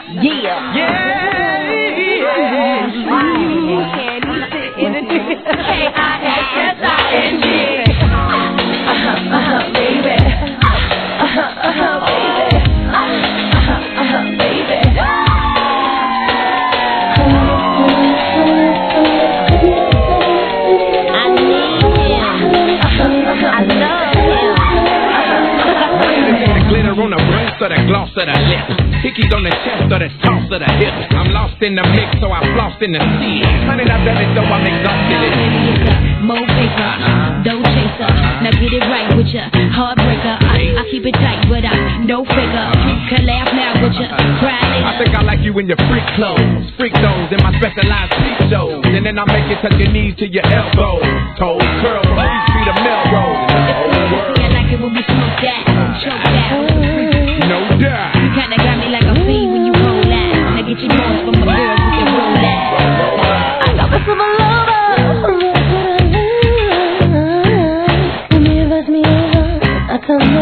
Yeah. K-I-S-I-N-G. Baby. Baby. I need him. I love him. The glitter on the breast or the gloss of the lips. Hickeys on the chest or the toss of the hips. I'm lost in the mix, so I flossed in the sea. $100 though I'm exhausted. Mo paper, dough chaser. Now get it right with ya, heartbreaker. I keep it tight, but I no figure. You can laugh now with ya, cry later. I think I like you in your freak clothes, freak those in my specialized freak shows. And then I make you touch your knees to your elbows. Toes curl from East Street to Melrose. I like it when we smoke that, choke that. No doubt. You kinda got me like a fiend when you roll out. Now get your noise from my girls who can roll out. I got this from a lover. When you pass me over, I come